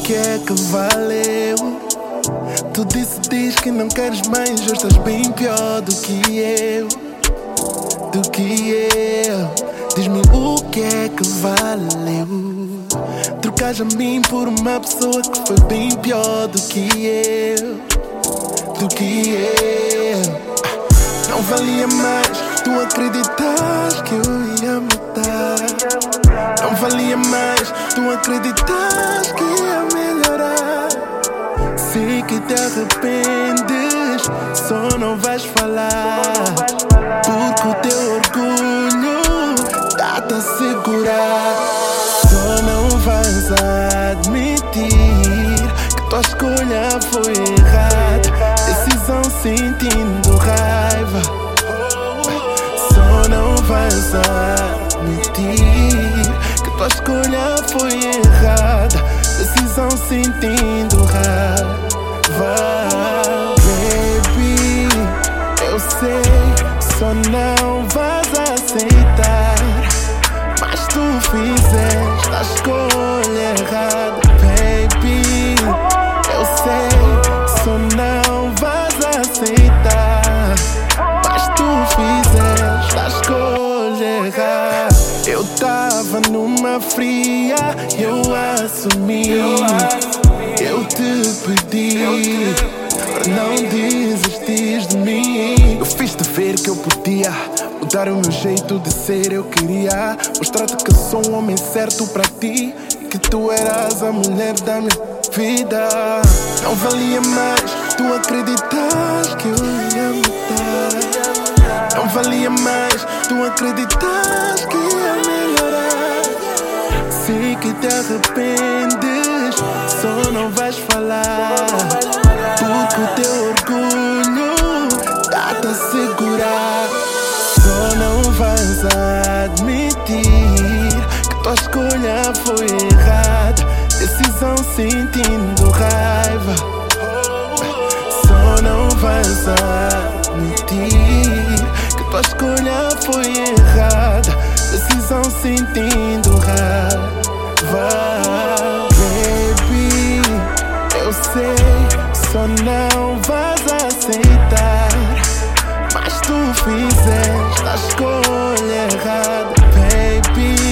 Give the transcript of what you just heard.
que é que valeu? Tu diz que não queres mais, hoje estás bem pior do que eu. Diz-me o que é que valeu? Trocas a mim por uma pessoa que foi bem pior do que eu. Não valia mais, tu acreditas que eu ia mudar. Não valia mais, tu acreditas que ia melhorar. Sei que te arrependes, só não vais falar, porque o teu orgulho tá-te a segurar. Só não vais admitir que tua escolha foi errada. Decisão sentindo raiva. Só não vais admitir que tua escolha foi errada. Decisão sentindo raiva. Baby, eu sei, só não vais aceitar, mas tu fizeste a escolha errada. Baby, eu sei, só não vais aceitar, mas tu fizeste a escolha errada. Eu tava numa fria, eu assumi. Eu te pedi para não desistir de mim. Eu fiz-te ver que eu podia mudar o meu jeito de ser. Eu queria mostrar-te que sou um homem certo para ti e que tu eras a mulher da minha vida. Não valia mais, tu acreditas que eu ia mudar. Não valia mais, tu acreditas que ia melhorar. Sei que te arrependes, só não vais falar, porque o teu orgulho tá-te a segurar. Só não vais admitir que tua escolha foi errada. Decisão sentindo raiva. Só não vais admitir que tua escolha foi errada. Decisão sentindo raiva. Baby, eu sei, só não vais aceitar, mas tu fizeste a escolha errada. Baby,